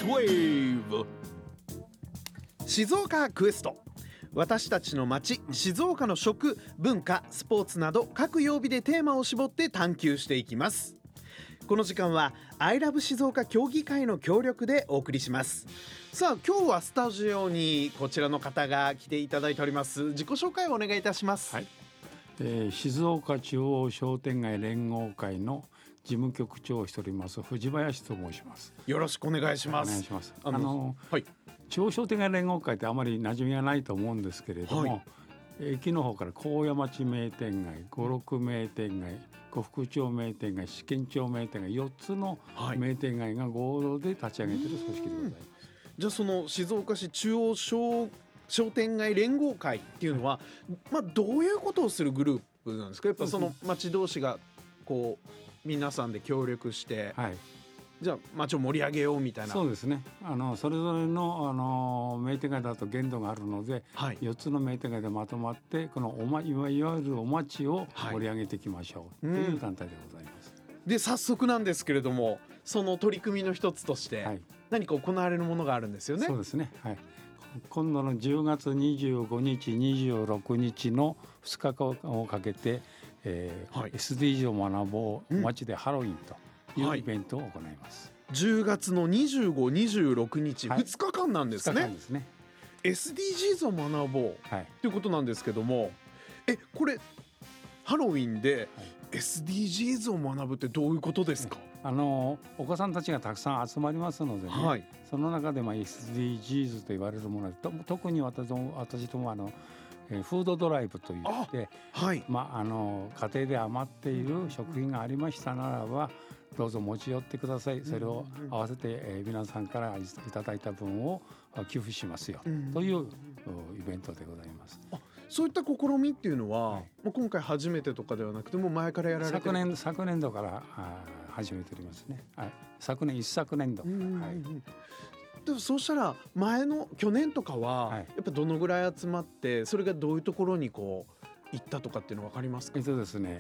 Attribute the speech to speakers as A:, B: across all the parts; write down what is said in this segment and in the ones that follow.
A: Wave 静岡クエスト。私たちの街静岡の食文化スポーツなど各曜日でテーマを絞って探求していきます。この時間は I love 静岡協議会の協力でお送りします。さあ今日はスタジオにこちらの方が来ていただいております。自己紹介をお願いいたします。
B: はい、静岡中央商店街連合会の事務局長をしております藤林と申します。
A: よろしくお願いします。
B: お願いします。
A: はい、
B: 中央商店街連合会ってあまり馴染みがないと思うんですけれども、
A: はい、
B: 駅の方から高野町名店街、五六名店街、呉服町名店街、四軒町名店街、4つの名店街が合同で立ち上げている組織でございます。
A: じゃあその静岡市中央商店街連合会っていうのは、どういうことをするグループなんですか？やっぱその町同士がこう皆さんで協力して、
B: はい、
A: じゃあ町を盛り上げようみたいな。
B: そうですね。それぞれの、名店街だと限度があるので、
A: はい、
B: 4つの名店街でまとまってこのいわゆるお町を盛り上げていきましょうという団体でございます。
A: で早速なんですけれども、その取り組みの一つとして、
B: はい、
A: 何か行われるものがあるんですよね。
B: そうですね。はい、今度の10月25日26日の2日間をかけて、
A: はい、
B: SDGs を学ぼう街でハロウィンというイベントを行います。
A: 10月の25、26日、
B: はい、
A: 2日間なんですね。
B: 2日間ですね。
A: SDGs を学ぼう、
B: はい、
A: ということなんですけども、これハロウィンで SDGs を学ぶってどういうことですか？
B: お子さんたちがたくさん集まりますのでね、
A: はい、
B: その中でSDGs と言われるもので特に私どもフードドライブといって、
A: はい、
B: 家庭で余っている食品がありましたならばどうぞ持ち寄ってください。それを合わせて、皆さんからいただいた分を寄付しますよ、というイベントでございます。
A: そういった試みっていうのは、もう今回初めてとかではなくてもう前からやられてる？
B: 昨年度から始めておりますね。はい、一昨年度、はい、
A: でもそうしたら去年とかは、やっぱどのぐらい集まってそれがどういうところにこう行ったとかっていうの分かりますか？
B: ですね、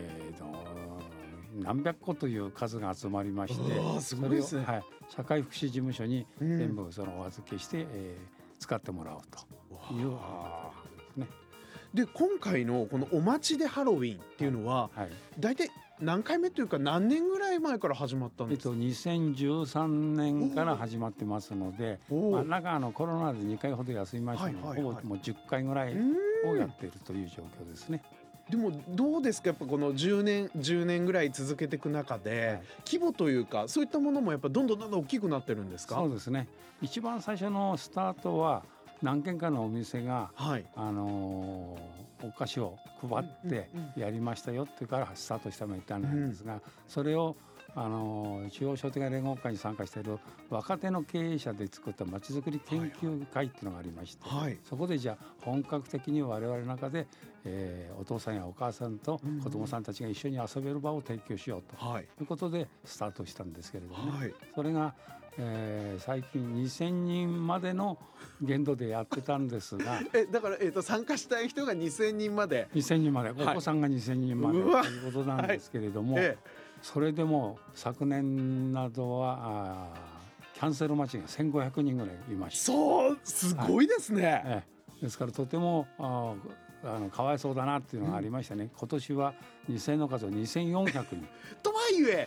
B: 何百個という数が集まりまして、
A: すごいですね。
B: それを、社会福祉事務所に全部そのお預けして、使ってもらおうというですね。
A: で今回のこのお町でハロウィンっていうのは、だいたい何回目というか何年ぐらい前から始まったんですか
B: ？2013年から始まってますので、中コロナで2回ほど休みましたので、ほぼもう10回ぐらいをやっているという状況ですね。
A: でもどうですか？やっぱこの10年ぐらい続けていく中で、規模というかそういったものもやっぱどんどん大きくなってるんですか？
B: そうですね。一番最初のスタートは何軒かのお店が、お菓子を配ってやりましたよっていうからスタートしたのがいたんですが、それを中央商店街連合会に参加している若手の経営者で作ったまちづくり研究会っていうのがありまして、そこでじゃあ本格的に我々の中で、お父さんやお母さんと子どもさんたちが一緒に遊べる場を提供しようということでスタートしたんですけれどもね、それが、最近2000人までの限度でやってたんですが
A: だから、参加したい人が2000人まで
B: お子さんが2000人までということなんですけれども、それでも昨年などはキャンセル待ちが1500人ぐらいいました。
A: そうすごいですね。
B: ですからとてもかわいそうだなっていうのがありましたね。今年は2000の数を2400人
A: とはいえ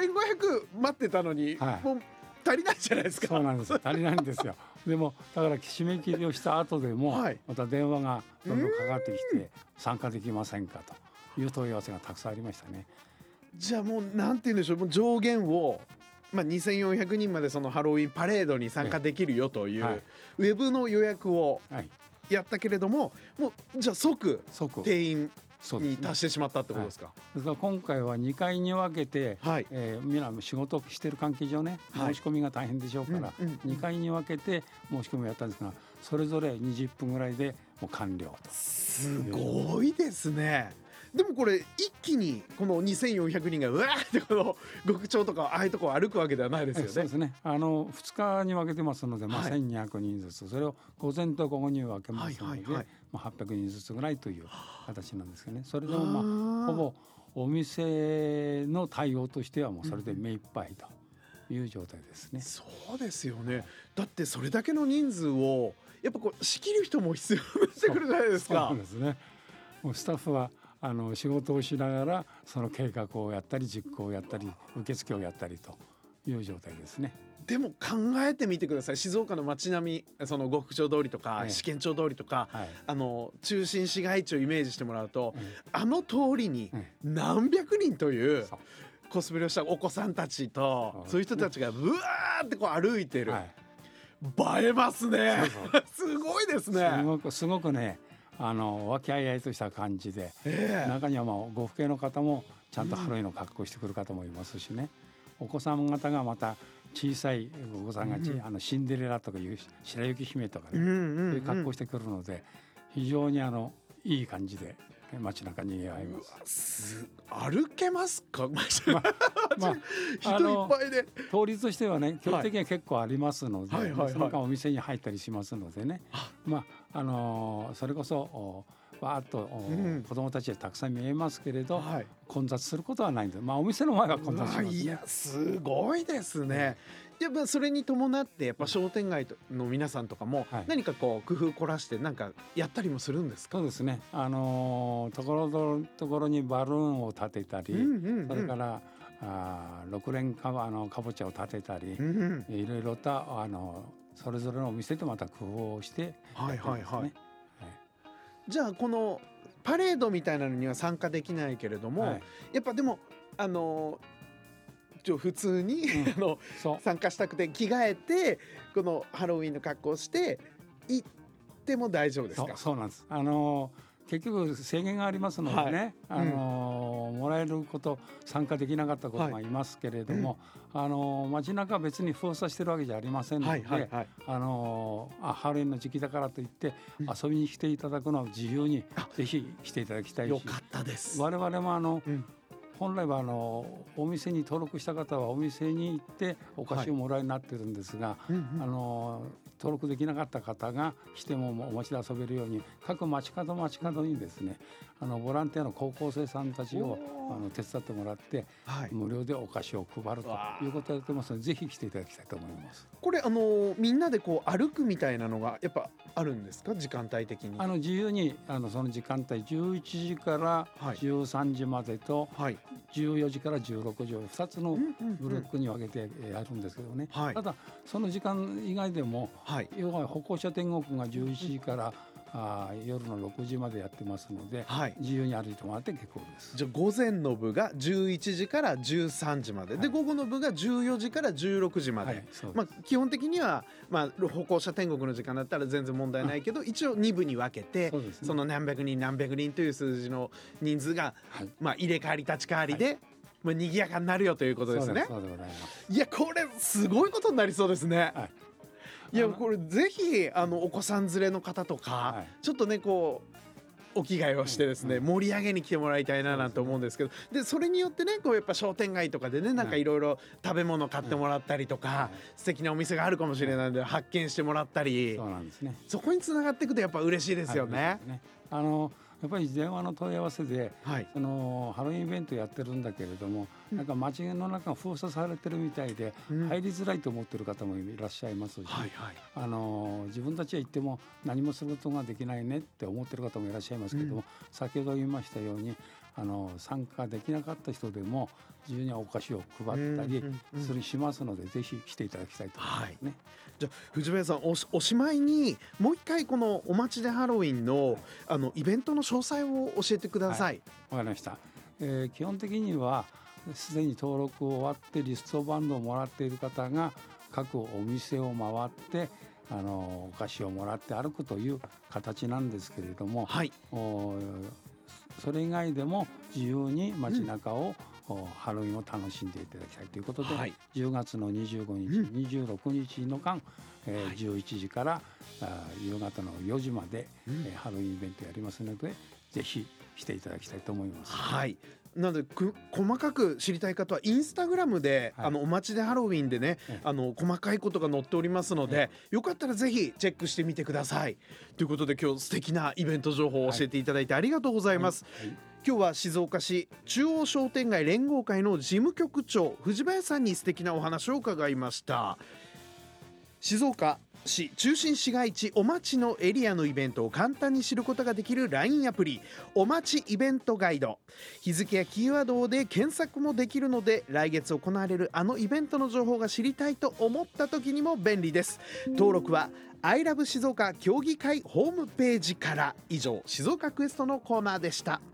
A: 1500待ってたのに、もう足りないじゃないですか。
B: そうなんです、足りないんですよ。でもだから締め切りをした後でも、また電話がどんどんかかってきて参加できませんかという問い合わせがたくさんありましたね。
A: じゃあもうなんて言うんでしょう、もう上限を、2400人までそのハロウィンパレードに参加できるよという、ウェブの予約をやったけれども、もうじゃあ即定員に達してしまったってことですか？
B: ですから今回は2回に分けて、みんな仕事してる関係上ね、申し込みが大変でしょうから、2回に分けて申し込みをやったんですが、それぞれ20分ぐらいでもう完了と。
A: すごいですね。でもこれ一気にこの2400人がうわーってこの極町とかああいうとこを歩くわけではないですよね。
B: そうですね。2日に分けてますので、1200人ずつ、それを午前と午後に分けますので、800人ずつぐらいという形なんですけどね。それでもほぼお店の対応としてはもうそれで目いっぱいという状態ですね。
A: そうですよね。だってそれだけの人数をやっぱこう仕切る人も必要になってくるじゃないですか。
B: そうですね。もうスタッフは仕事をしながらその計画をやったり実行をやったり受付をやったりという状態ですね。
A: でも考えてみてください。静岡の街並み、その呉服町通りとか試験町通りとか、中心市街地をイメージしてもらうと、あの通りに何百人というコスプレをしたお子さんたちとそういう人たちがブワーってこう歩いてる、映えますね。すごいですね。
B: すごくね、和気あいあいとした感じで、中には呉服系の方もちゃんとハロウィンの格好してくる方もいますしね、お子さん方がまた小さいお子さんがシンデレラとかいう白雪姫とかね、そういう格好してくるので非常にいい感じで街中にぎわいます。
A: 歩けますか？人いっぱいで。
B: 通りとしてはね、距離的には結構ありますので、その間お店に入ったりしますのでね、それこそわーっと子どもたちでたくさん見えますけれど、混雑することはないんで、お店の前は混雑しますね。
A: いやすごいですね。やっぱそれに伴ってやっぱ商店街の皆さんとかも何かこう工夫凝らしてなんかやったりもするんですか？
B: そうですね。ところどころにバルーンを立てたり、それから6連かぼちゃを立てたり、いろいろとそれぞれのお店でまた工夫をしてやってますね。
A: じゃあこのパレードみたいなのには参加できないけれども、やっぱでも普通に、参加したくて着替えてこのハロウィンの格好をして行っても大丈夫ですか？
B: そうなんです。結局制限がありますのでね、もらえること参加できなかったことがいますけれども、街中は別に封鎖してるわけじゃありませんので、ハロウィンの時期だからといって遊びに来ていただくのは自由にぜひ来ていただきたいし、
A: よかったです。
B: 我々も本来はお店に登録した方はお店に行ってお菓子をもらいになってるんですが、登録できなかった方が来てもお街で遊べるように各街角にですね、ボランティアの高校生さんたちを手伝ってもらって、無料でお菓子を配るということをやってますので、ぜひ来ていただきたいと思います。
A: これみんなでこう歩くみたいなのがやっぱあるんですか？時間帯的に
B: 自由にその時間帯11時から13時までと、14時から16時を2つのブロックに分けてやるんですけどね、ただその時間以外でも、要は歩行者天国が11時から夜の6時までやってますので、自由に歩いてもらって結構です。
A: じゃあ午前の部が11時から13時まで、で午後の部が14時から16時まで、基本的には、歩行者天国の時間だったら全然問題ないけど、一応2部に分けて その何百人という数字の人数が、入れ替わり立ち替わりで、賑やかになるよということですね。
B: そうでございます。
A: いやこれすごいことになりそうですね。いやこれぜひお子さん連れの方とか、ちょっとねこうお着替えをしてですね、盛り上げに来てもらいたいななんて思うんですけど、でそれによってねこうやっぱ商店街とかでねなんかいろいろ食べ物買ってもらったりとか、素敵なお店があるかもしれないので発見してもらったり、
B: そうなんですね。
A: そこに繋がっていくとやっぱ嬉しいですよね。
B: やっぱり電話の問い合わせで、そのハロウィンイベントやってるんだけれども、なんか街の中が封鎖されてるみたいで、入りづらいと思ってる方もいらっしゃいますし、自分たちは行っても何もすることができないねって思ってる方もいらっしゃいますけども、先ほど言いましたように参加できなかった人でも自由にお菓子を配ったりしますので、ぜひ来ていただきたいと思いますね。
A: じゃあ藤林さん おしまいにもう一回このお町でハロウィンのイベントの詳細を教えてください。
B: わかりました。基本的にはすでに登録を終わってリストバンドをもらっている方が各お店を回ってお菓子をもらって歩くという形なんですけれども、それ以外でも自由に街中を、ハロウィンを楽しんでいただきたいということで、10月の25日、26日の間、11時から夕方の4時まで、ハロウィンイベントやりますので、ぜひ来ていただきたいと思います。
A: なので細かく知りたい方はインスタグラムで、お町でハロウィンでね、細かいことが載っておりますので、よかったらぜひチェックしてみてください。ということで今日素敵なイベント情報を教えていただいてありがとうございます。 今日は静岡市中央商店街連合会の事務局長藤林さんに素敵なお話を伺いました。静岡市中心市街地お待ちのエリアのイベントを簡単に知ることができる LINE アプリお待ちイベントガイド、日付やキーワードで検索もできるので、来月行われるあのイベントの情報が知りたいと思った時にも便利です。登録はアイラブ静岡協議会ホームページから。以上、静岡クエストのコーナーでした。